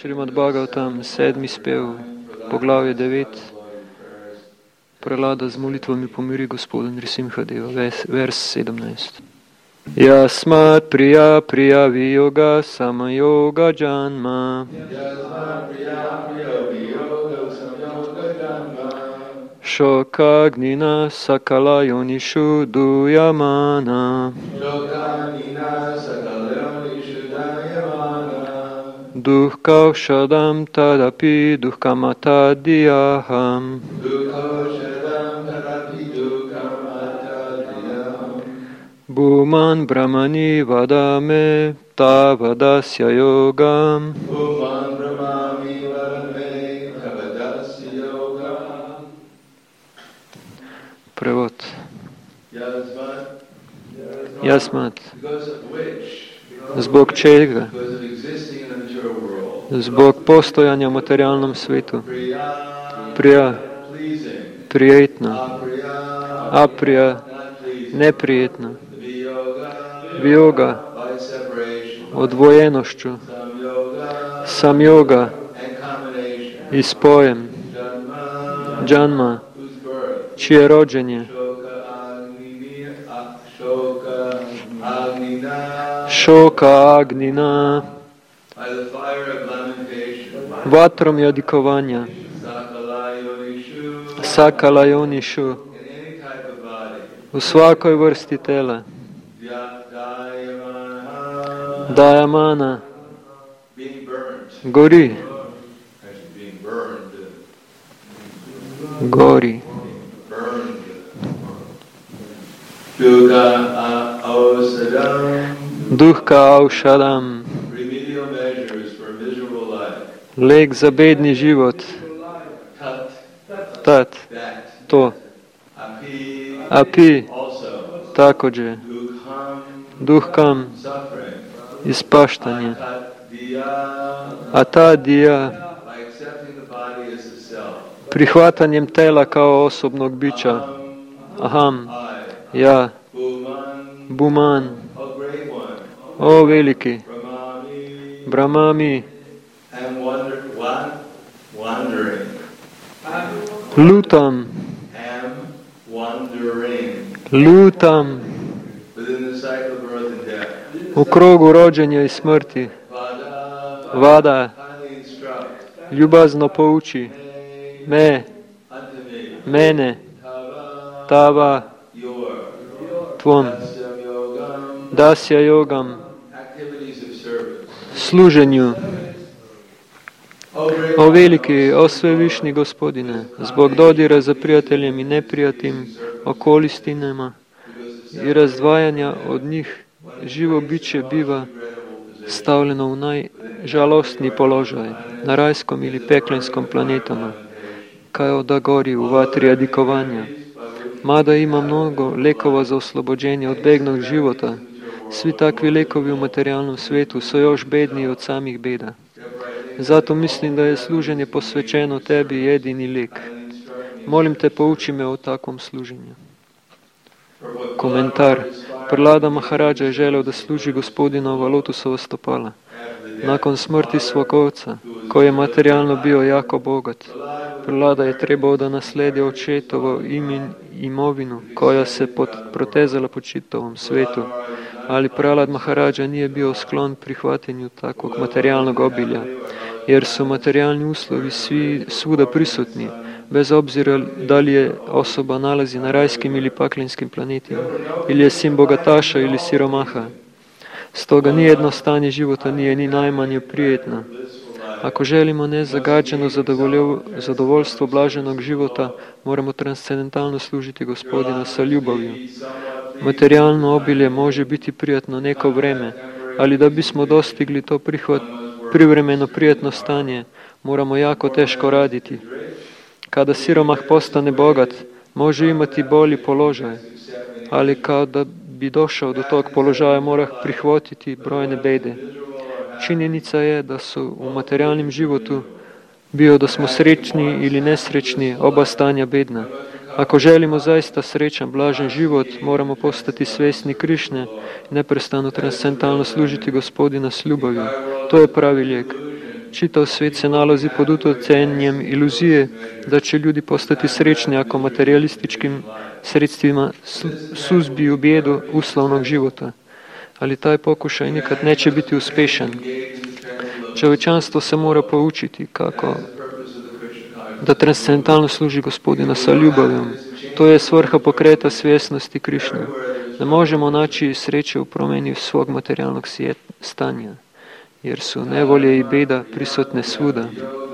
Šrimad Bhagavatam, 7. spev, poglavje 9, prelada z molitvami pomiri Gospoda Nrisimhadeva, vers 17. Yasmat priya priya viyoga samayoga janma Shokagnina sakala yonishu duyamana Duhkaushadam tadapi duhkamatadiyaham Bhuman brahmani vadame tavadasya yogam Prevod. Jasmat. Zbog čega? Zbog postojanja v materialnom svetu. Prija, prijetno. Aprija, neprijetno. Viyoga, odvojenošću. Samyoga, izpojem. Janma, čije rođenje. Šoka agnina, vatrom jadikovanja, sakala yonišu, u svakoj vrsti tela, dajamana, gori, gori. Duhka aushadam, lek za bedni život, tat, to, api, takođe, duhkam, ispaštanje, atadija, prihvatanjem tela kao osobnog bića, aham, ja, Buman, o veliki, Brahmami, lutam, lutam, u krogu rođenja i smrti, vada, ljubazno pouči, mene, tava, tvom, dasya yogam, služenju. O veliki, o svevišnji Gospodine, zbog dodira za prijateljem i neprijatnim okolistinama i razdvajanja od njih, živo biće biva stavljeno u najžalostniji položaj, na rajskom ili peklenskom planetama, kao da gori u vatri jadikovanja. Mada ima mnogo lekova za oslobođenje od begnog života, svi takvi lekovi u materijalnom svetu su još bedniji od samih beda. Zato mislim da je služenje posvećeno tebi jedini lijek. Molim te, pouči me o takvom služenju. Komentar. Prahlada Maharaja je želeo da služi Gospodinova lotusova stopala. Nakon smrti svog oca, koji je materijalno bio jako bogat, Prahlada je trebao da nasledi očetovo imovinu koja se protezala po čitavom svetu. Ali Prahlad Maharaja nije bio sklon prihvatanju takvog materijalnog obilja, jer su materijalni uslovi svuda prisutni, bez obzira da li je osoba nalazi na rajskim ili paklenskim planetima, ili je sin bogataša ili siromaha. Stoga nijedno stanje života nije ni najmanje prijetno. Ako želimo nezagađeno zadovoljstvo blaženog života, moramo transcendentalno služiti Gospodina sa ljubavlju. Materijalno obilje može biti prijatno neko vreme, ali da bismo dostigli to privremeno prijatno stanje, moramo jako teško raditi. Kada siromah postane bogat, može imati bolji položaj, ali kao da bi došao do tog položaja, mora prihvatiti brojne bede. Činjenica je da su u materijalnim životu, bio da smo srećni ili nesrećni, oba stanja bedna. Ako želimo zaista srećan, blažen život, moramo postati svesni Krišne i neprestano transcendentalno služiti Gospodina s ljubavlju. To je pravi lijek. Čitav svet se nalazi pod utocenjem iluzije, da će ljudi postati srećni ako materialističkim sredstvima suzbiju bijedu uslovnog života. Ali taj pokušaj nikad neće biti uspešan. Čovečanstvo se mora poučiti kako da transcendentalno služi Gospodina sa ljubavljom. To je svrha pokreta svjesnosti Krišne. Ne možemo naći sreće u promjeni svog materijalnog stanja, jer su nevolje i beda prisutne svuda.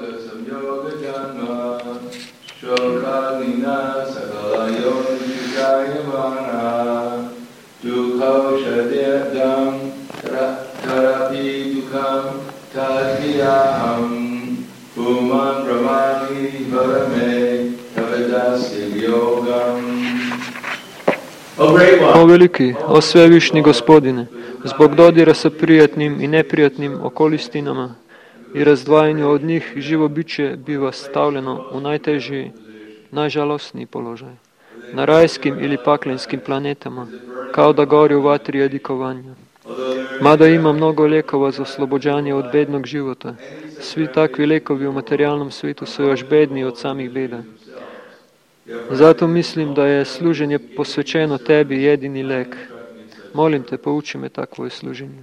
O veliki, o svevišnji Gospodine, zbog dodira sa prijatnim i neprijatnim okolistinama i razdvajanju od njih živo biće biva stavljeno u najteži, najžalostniji položaj. Na rajskim ili paklenskim planetama, kao da gori u vatri jadikovanja. Mada ima mnogo lijekova za oslobođanje od bednog života, svi takvi lijekovi u materijalnom svijetu su još bedniji od samih beda. Zato mislim da je služenje posvećeno tebi jedini lek. Molim te, pouči me takvo služenje.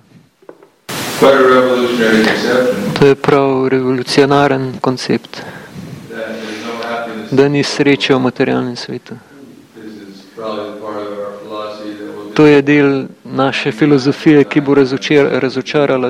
To je prav revolucionaran koncept. Da ni sreće u materialnem svijetu. To je del naše filozofije, ki bo razočarala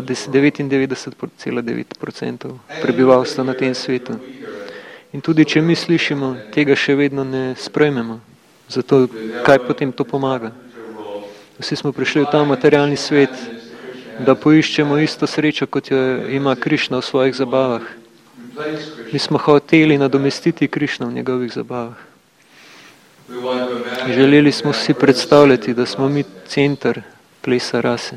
99,9% prebivalstva na tem svetu. In tudi, če mi slišimo, tega še vedno ne sprejmemo. Zato, kaj potem to pomaga? Vsi smo prišli v ta materialni svet, da poiščemo isto srečo, kot jo ima Krišna v svojih zabavah. Mi smo hoteli nadomestiti Krišna v njegovih zabavah. Želeli smo si predstavljati, da smo mi center plesa rase.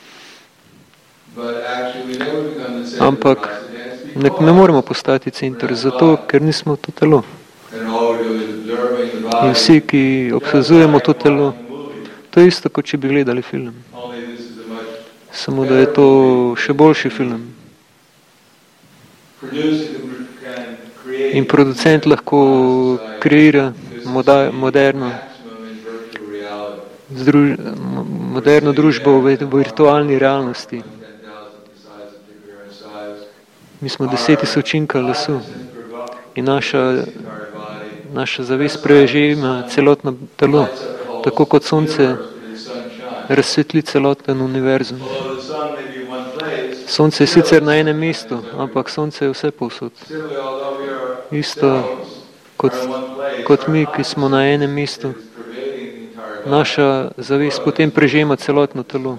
Ampak ne moremo postati center, zato ker nismo to telo. In vsi, ki obsazujemo to telo, to je isto, kot če bi gledali film. Samo, da je to še boljši film. In producent lahko kreira moderno družbo v virtualni realnosti. Mi smo 10 000 lasu in naša zavest prežema celotno telo, tako kot sonce razsvetli celoten univerzum. Sonce je sicer na enem mestu, ampak sonce je vse povsod. Isto kot mi, ki smo na enem mestu, naša zavest potem prežema celotno telo.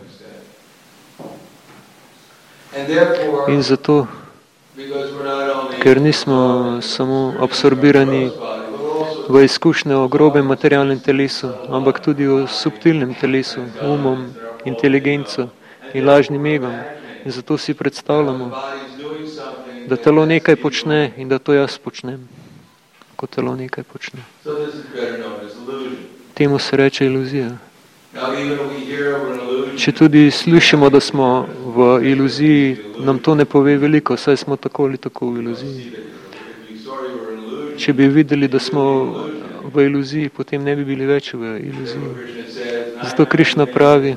In zato, ker nismo samo absorbirani v izkušnje o grobem materialnem telesu, ampak tudi o subtilnem telesu, umom, inteligenco in lažnim egom. In zato si predstavljamo, da telo nekaj počne in da to jaz počnem, ko telo nekaj počne. Temu se reče iluzija. Če tudi slišimo, da smo v iluziji, nam to ne pove veliko, saj smo tako ali tako v iluziji. Če bi videli, da smo v iluziji, potem ne bi bili več v iluziji. Zato Krišna pravi,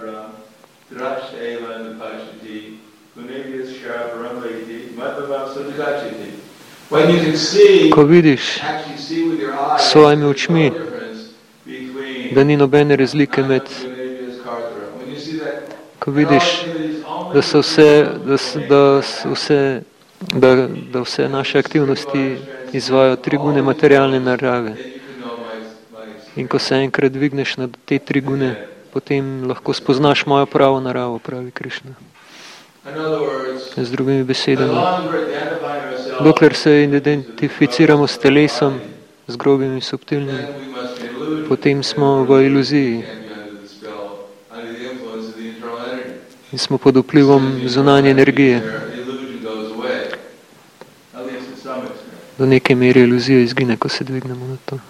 ko vidiš s svojimi očmi, da ni nobene razlike med, ko vidiš, da vse naše aktivnosti izvajajo 3 gune materialne narave. In ko se enkrat dvigneš na te 3 gune, potem lahko spoznaš mojo pravo naravo, pravi Krišna. Z drugimi besedami, dokler se identificiramo s telesom, z grobim in subtilnim, potem smo v iluziji in smo pod vplivom zunanje energije. Do neke mere iluzija izgine, ko se dvignemo na to.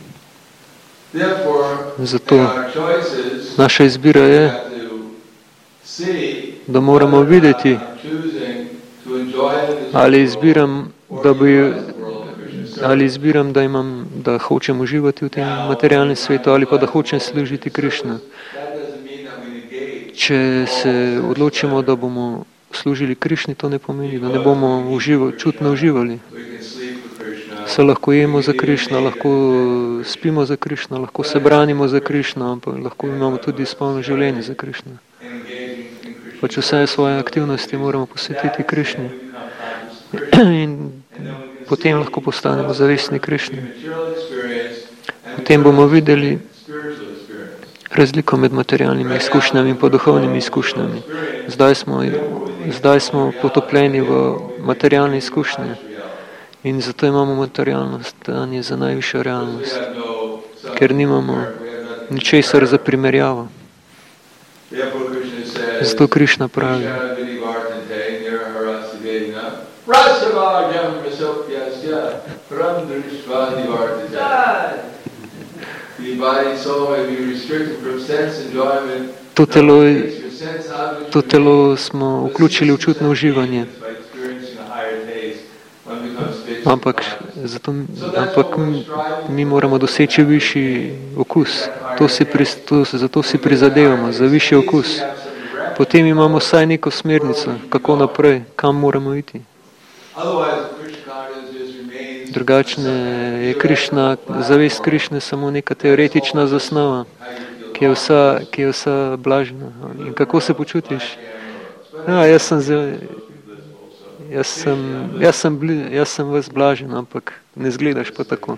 Zato naša izbira je, da moramo videti, Ali izbiram, da hočem uživati v tem materialnem svetu, ali pa da hočem služiti Krišnu. Če se odločimo, da bomo služili Krišni, to ne pomeni, da ne bomo čutno uživali. Se lahko jemo za Krišno, lahko spimo za Krišno, lahko se branimo za Krišno, ampak lahko imamo tudi spolno življenje za Krišno. Pač vse svoje aktivnosti moramo posvetiti Krišni. In potem lahko postanemo zavestni Krišni. Potem bomo videli razliko med materialnimi izkušnjami in pa duhovnimi izkušnjami. Zdaj smo potopljeni v materialne izkušnje in zato imamo materialno stanje za najvišjo realnost, ker nimamo ničesar za primerjavo. Zato Krišna pravi, to telo smo vključili v čutno uživanje. Ampak mi moramo doseči višji okus. Zato si prizadevamo za višji okus. Potem imamo vsaj neko smernico, kako naprej, kam moramo iti. Drugačne je zavest Krišne samo neka teoretična zasnova, ki je vsa blažena. In kako se počutiš? Jaz sem vas blažen, ampak ne zgledaš pa tako.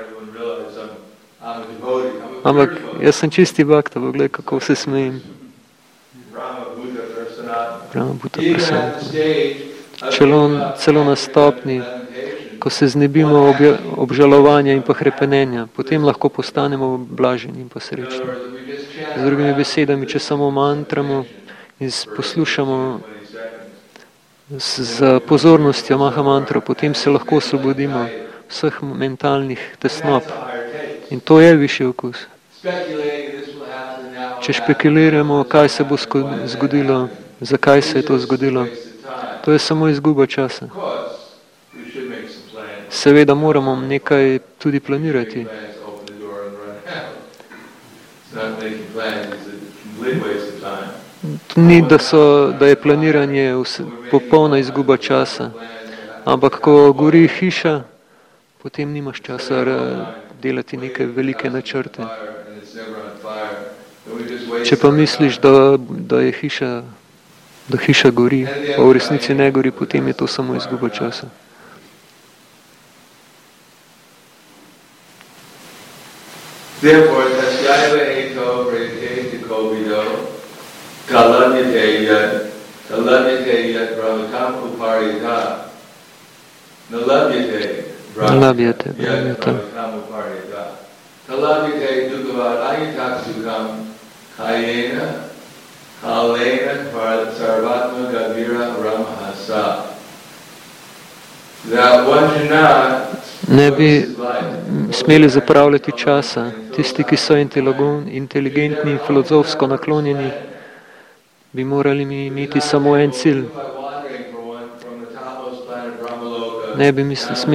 Ampak jaz sem čisti bhakta, poglej, kako se smejem. Brahma Bhuta Prasad. Celo na stopni, ko se znebimo obžalovanja in pa hrepenenja, potem lahko postanemo blaženi in pa srečni. Z drugimi besedami, če samo mantramo in poslušamo z pozornostjo Maha Mantro, potem se lahko osvobodimo vseh mentalnih tesnob. In to je višji okus. Če špekuliramo, kaj se bo zgodilo, zakaj se je to zgodilo, to je samo izguba časa. Seveda moramo nekaj tudi planirati. Ni, da je planiranje popolna izguba časa, ampak ko gori hiša, potem nimaš časa delati neke velike načrte. Če pa misliš, da hiša gori, pa v resnici ne gori, potem je to samo izguba časa. Therefore, tasyaiva eto vrete kovido talanyate yat brahmatam uparita nalabyate brahmatam uparita talabyate dukavad ayataksukam kayena sarvatma gavira ramahasa. That one should not ne bi smeli zapravljati časa. Tisti, ki so inteligentni in filozofsko naklonjeni, bi morali imeti samo en cilj. Ne bi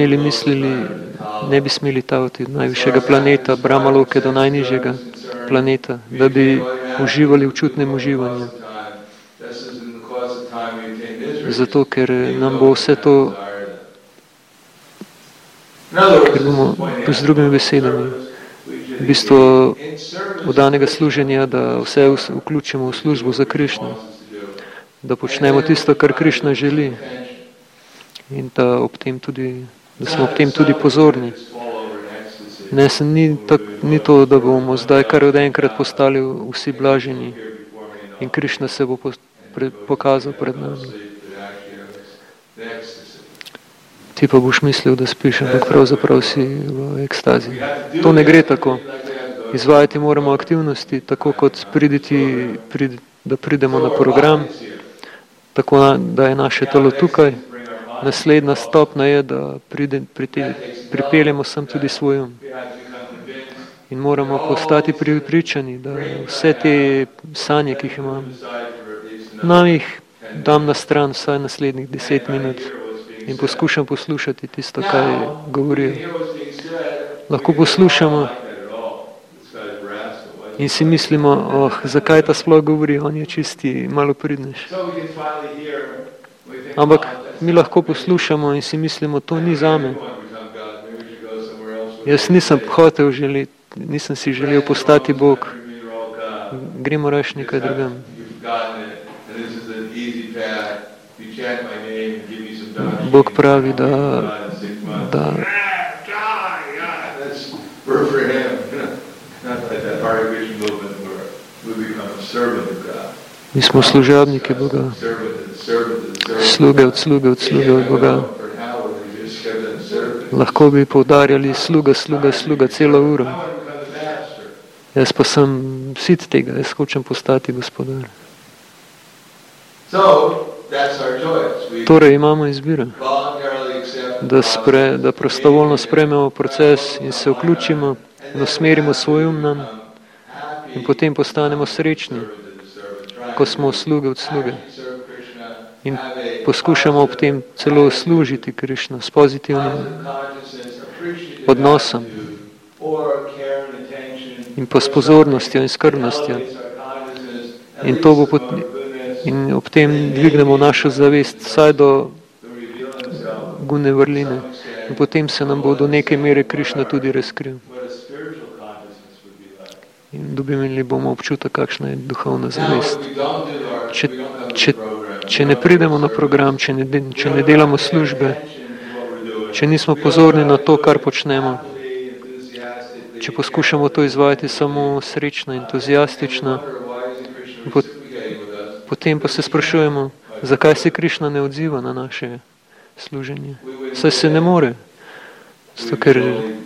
smeli tavati od najvišjega planeta Brahmaloke do najnižjega planeta, da bi uživali v čutnem uživanju. Zato, ker nam bo vse to, ker bomo z drugimi besedami v bistvu od danega služenja, da vse vključimo v službo za Krišno, da počnemo tisto, kar Krišna želi in da smo ob tem tudi pozorni. Ni to, da bomo zdaj kar od enkrat postali vsi blaženi in Krišna se bo pokazal pred nami. Ti pa boš mislil, da spiš, ampak pravzaprav si v ekstazi. To ne gre tako. Izvajati moramo aktivnosti, tako kot da pridemo na program, tako da je naše telo tukaj. Naslednja stopna je, da pripeljemo sem tudi svoj um. In moramo postati pripričani, da vse te sanje, ki jih imamo, nam jih dam na stran vsaj naslednjih 10 minut in poskušam poslušati tisto, kaj govorijo. Lahko poslušamo in si mislimo, zakaj ta sploh govori, on je čisti malopridnež. Ampak mi lahko poslušamo in si mislimo, to ni zame. Jaz nisem si želel postati Bog. Gremo raš nekaj drugam. Bog pravi, da mi smo služabniki Boga, sluge od sluge od sluge od Boga. Lahko bi poudarjali sluga celo uro. Jaz pa sem sit tega, jaz hočem postati gospodar. Torej imamo izbiro, da prostovoljno sprejmemo proces in se vključimo in usmerimo svoj um nam in potem postanemo srečni, ko smo sluge od sluge in poskušamo ob tem celo služiti Krišno s pozitivnim odnosom in pa s pozornostjo in skrbnostjo. In ob tem dvignemo našo zavest vsaj do gune vrline in potem se nam bo do neke mere Krišna tudi razkril. In dobili bomo občutek, kakšna je duhovna zavest. Če ne pridemo na program, če ne delamo službe, če nismo pozorni na to, kar počnemo, če poskušamo to izvajati samo srečno, entuzijastično, potem pa se sprašujemo, zakaj se Krišna ne odziva na naše služenje. Saj se ne more. Zato, ker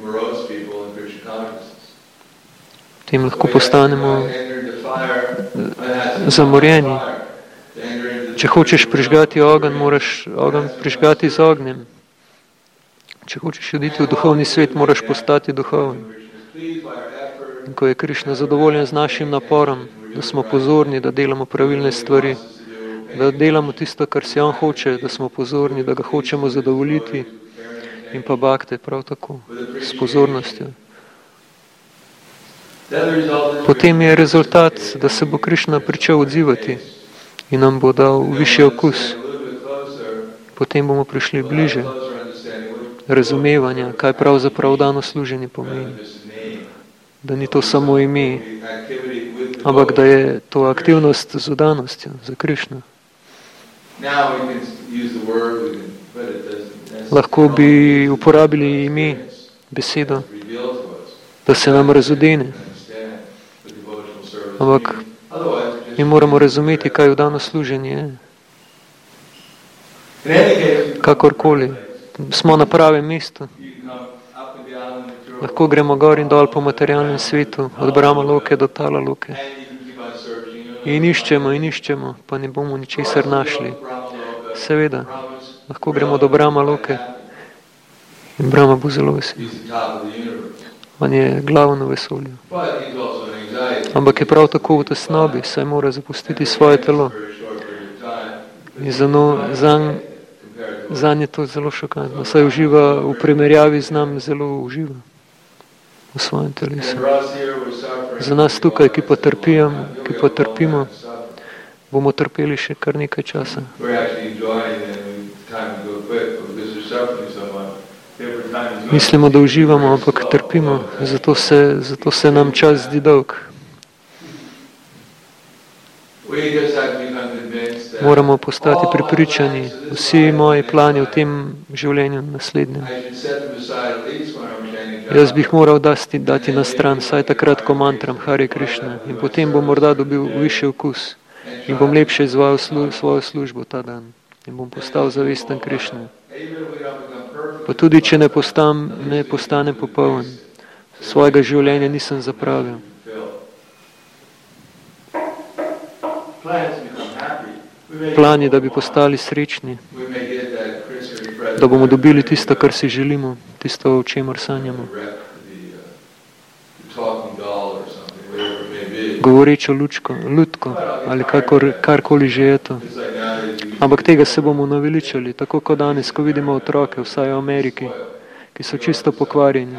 potem lahko postanemo zamorjeni. Če hočeš prižgati ogenj, moraš ogenj prižgati z ognjem. Če hočeš oditi v duhovni svet, moraš postati duhoven. In ko je Krišna zadovoljen z našim naporom, da smo pozorni, da delamo pravilne stvari, da delamo tisto, kar si on hoče, da smo pozorni, da ga hočemo zadovoljiti in pa bakte prav tako, s pozornostjo. Potem je rezultat, da se bo Krišna pričel odzivati in nam bo dal višji okus. Potem bomo prišli bliže razumevanja, kaj pravzaprav dano služenje pomeni. Da ni to samo ime, ampak da je to aktivnost z vdanostjo za Krišno. Lahko bi uporabili ime, besedo, da se nam razodene. Ampak mi moramo razumeti, kaj vdano služenje je. Kakorkoli. Smo na pravem mestu. Lahko gremo gor in dol po materialnem svetu, od Brahma loke do Tala loke. In iščemo, pa ne bomo ničesar našli. Seveda, lahko gremo do Brahma loke in Brahma bo zelo vesel. On je glavno vesolje. Ampak je prav tako v tesnobi, saj mora zapustiti svoje telo. In zanj je to zelo šokantno. Saj uživa v primerjavi z nam, zelo uživa v svojem telesu. Za nas tukaj, ki pa trpimo, bomo trpeli še kar nekaj časa. Mislimo, da uživamo, ampak trpimo, zato se nam čas zdi dolg. Moramo postati prepričani, vsi moji plani v tem življenju naslednjem. Jaz bi jih moral dati na stran, saj takrat, ko mantram Hare Krišna, in potem bom morda dobil višji okus in bom lepše izvajal svojo službo ta dan in bom postal zavesten Krišne. Pa tudi, če ne postanem popoln, svojega življenja nisem zapravil. Plan je, da bi postali srečni, da bomo dobili tisto, kar si želimo, tisto, o čemer sanjamo. Govorečo lutko ali karkoli že je to. Ampak tega se bomo naveličali, tako kot danes, ko vidimo otroke, vsaj v Ameriki, ki so čisto pokvarjeni.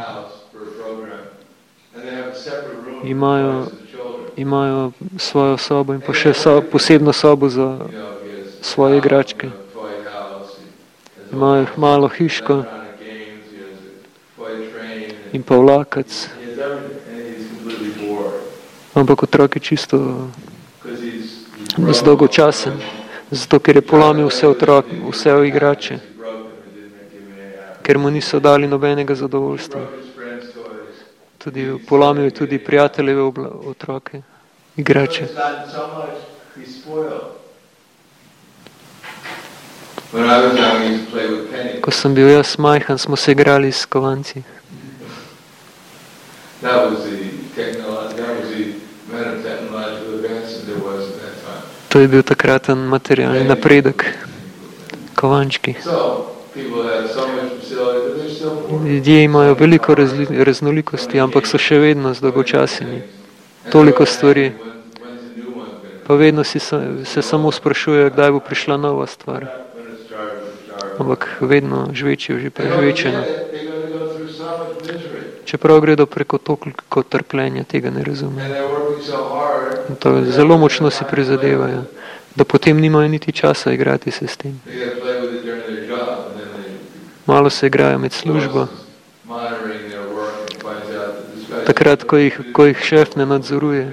Imajo svojo sobo in pa še posebno sobo za svoje igračke. Imajo malo hiško in pa vlakac. Ampak otrok je čisto zdolgočasen, zato ker je polomil vse igrače, ker mu niso dali nobenega zadovoljstva. Polomil je tudi prijateljeve otroke, igrače. Ko sem bil jaz majhen, smo se igrali s kovanci. To je bil takraten materialni napredek, kovančki. Ljudje imajo veliko raznolikosti, ampak so še vedno zdolgočaseni. Toliko stvari. Pa vedno se samo sprašujejo, kdaj bo prišla nova stvar. Ampak vedno žvečijo že prežvečeno. Čeprav gredo preko toliko trpljenja, tega ne razumejo. Zelo močno si prizadevajo, da potem nimajo niti časa igrati se s tem. Malo se igrajo med službo. Takrat, ko jih šef ne nadzoruje,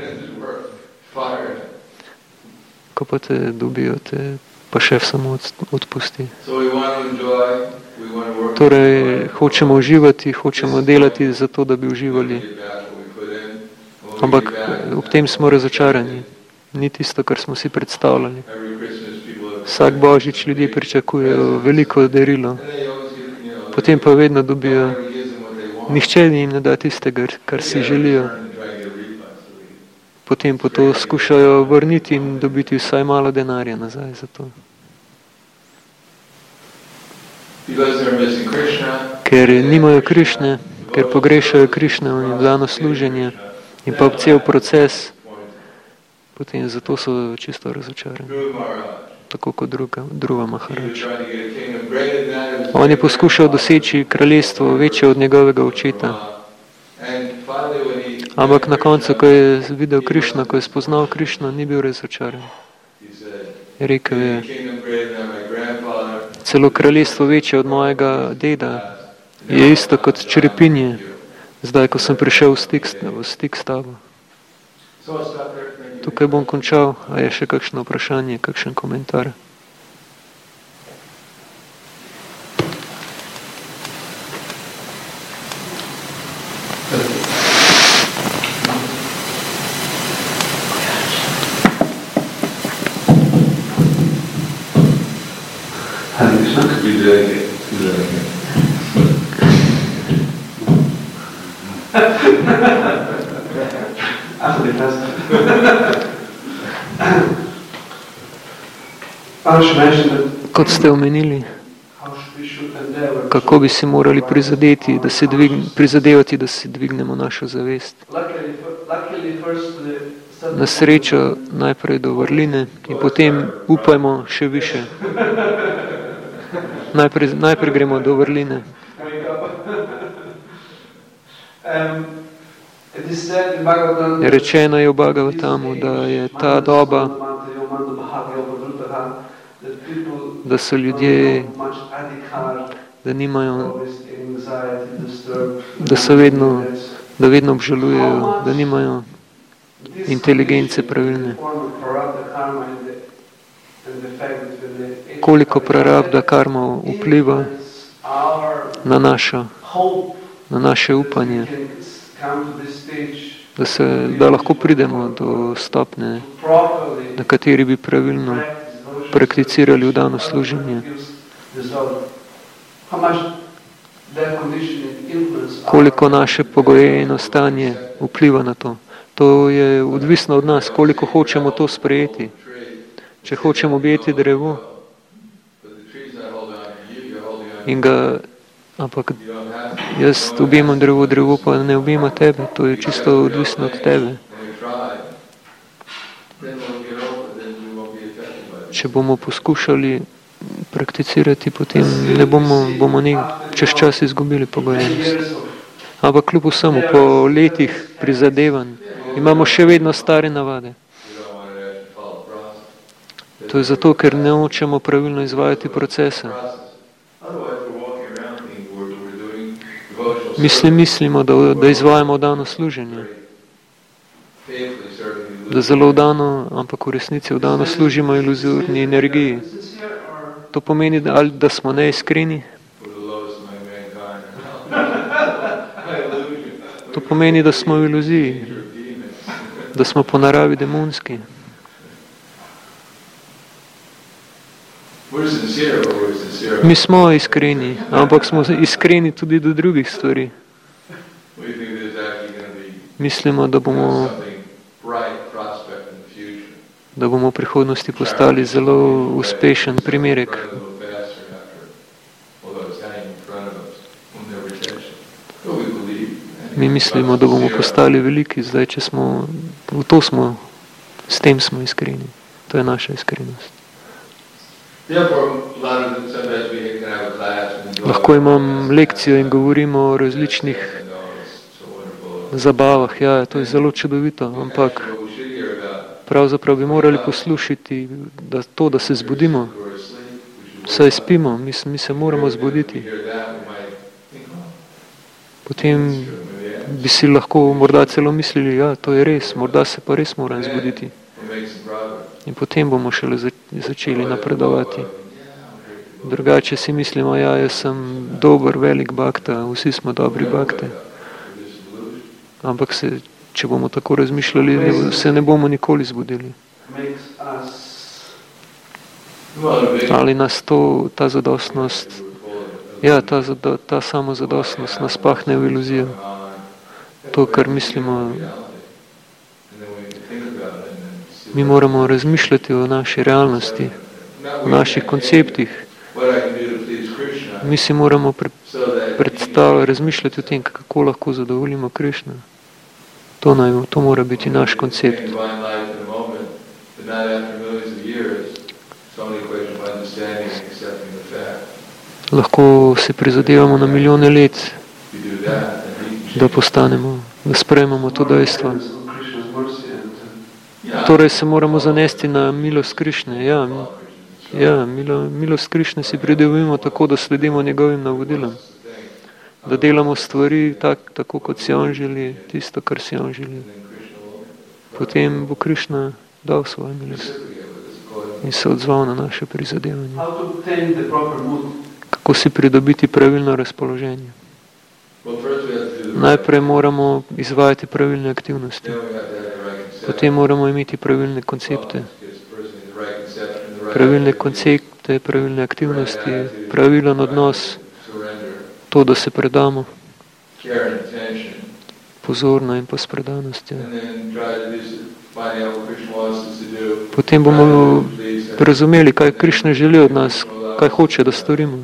ko pa te dobijo, pa šef samo odpusti. Torej, hočemo uživati, hočemo delati za to, da bi uživali. Ampak ob tem smo razočarani. Ni tisto, kar smo si predstavljali. Vsak božič ljudje pričakujejo veliko darilo. Potem pa vedno dobijo. Nihče jim ne da tistega, kar si želijo. Potem pa to skušajo vrniti in dobiti vsaj malo denarja nazaj za to. Ker nimajo Krišne, ker pogrešajo Krišne in dano služenje in pa cel proces, potem zato so čisto razočarani. Tako kot druga Maharač. On je poskušal doseči kraljestvo večje od njegovega očeta. Ampak na koncu, ko je videl Krišno, ko je spoznal Krišno, ni bil razočaran. Rekel je, celo kraljestvo večje od mojega deda je isto kot črepinje, zdaj, ko sem prišel v stik s tabo. Tukaj bom končal, a je še kakšno vprašanje, kakšen komentar? Kot ste omenili, kako bi si morali prizadevati, da si dvignemo našo zavest. Na srečo najprej do vrline in potem upajmo še više. Najprej gremo do vrline. Rečeno je v Bhagavatamu, da je ta doba, da so ljudje, da nimajo, da vedno obžalujejo, da nimajo inteligence pravilne. Koliko prarabdha karma vpliva na naše upanje, da lahko pridemo do stopne, na kateri bi pravilno prakticirali vdano služenje. Koliko naše pogojeno stanje vpliva na to. To je odvisno od nas, koliko hočemo to sprejeti. Če hočemo objeti drevo, ampak jaz objemam drevo, drevo pa ne objema tebe, to je čisto odvisno od tebe. če bomo poskušali prakticirati, potem ne bomo čez čas izgubili pogojenost. Ampak kljub vsemu, po letih prizadevanj, imamo še vedno stare navade. To je zato, ker ne hočemo pravilno izvajati procesa. Mislimo, da izvajamo vdano služenje. Da zelo vdano, ampak v resnici vdano služimo iluzorni energiji. To pomeni, da smo neiskreni. To pomeni, da smo v iluziji. Da smo po naravi demonski. Mi smo iskreni, ampak smo iskreni tudi do drugih stvari. Mislimo, da bomo v prihodnosti postali zelo uspešen primerek. Mi mislimo, da bomo postali veliki, zdaj, če smo, s tem smo iskreni. To je naša iskrenost. Lahko imam lekcijo in govorimo o različnih zabavah. Ja, to je zelo čudovito, ampak pravzaprav bi morali poslušati da se zbudimo. Saj spimo, mi se moramo zbuditi. Potem bi si lahko morda celo mislili, ja, to je res, morda se pa res moram zbuditi. In potem bomo šele začeli napredovati. Drugače si mislimo, ja, jaz sem dober, velik bhakta, vsi smo dobri bhakte. Ampak če bomo tako razmišljali, se ne bomo nikoli zbudili. Ali nas ta zadostnost, ja, ta samozadostnost nas pahne v iluzijo. To, kar mislimo, mi moramo razmišljati o naši realnosti, o naših konceptih. Mi si moramo razmišljati o tem, kako lahko zadovoljimo Krišna. To mora biti naš koncept. Lahko se prizadevamo na milijone let, da sprejmemo to dejstvo. Torej se moramo zanesti na milost Krišne. Ja, milost Krišne si pridobimo tako, da sledimo njegovim navodilom. Da delamo stvari tako, kot si on želi, tisto, kar si on želi. Potem bo Krišna dal svojo milost in se odzval na naše prizadevanje. Kako si pridobiti pravilno razpoloženje? Najprej moramo izvajati pravilne aktivnosti. Potem moramo imeti pravilne koncepte. Pravilne koncepte, pravilne aktivnosti, pravilen odnos, to, da se predamo pozorno in pa s predanostjo. Potem bomo razumeli, kaj Krišna želi od nas, kaj hoče, da storimo.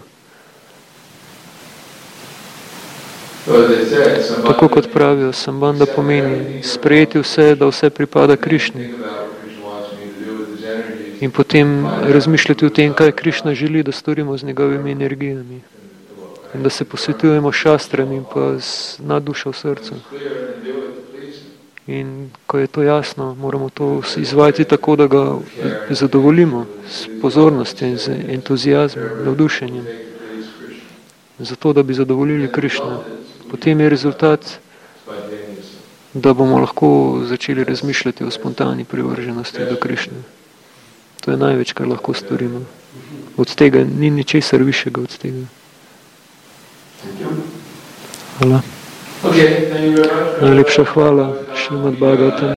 Tako kot pravijo, sambandha pomeni sprejeti vse, da vse pripada Krišni. In potem razmišljati o tem, kaj Krišna želi, da storimo z njegovimi energijami. In da se posvetujemo šastram in pa z naddušo v srcu. In ko je to jasno, moramo to izvajati tako, da ga zadovoljimo s pozornostjo in z entuzijazmom, navdušenjem. Zato, da bi zadovoljili Krišna. Potem je rezultat, da bomo lahko začeli razmišljati o spontani privrženosti do Krišne. To je največ, kar lahko storimo. Od tega ni ničesar višjega od tega. Hvala. Najlepša hvala, Šrimad Bhagavatam.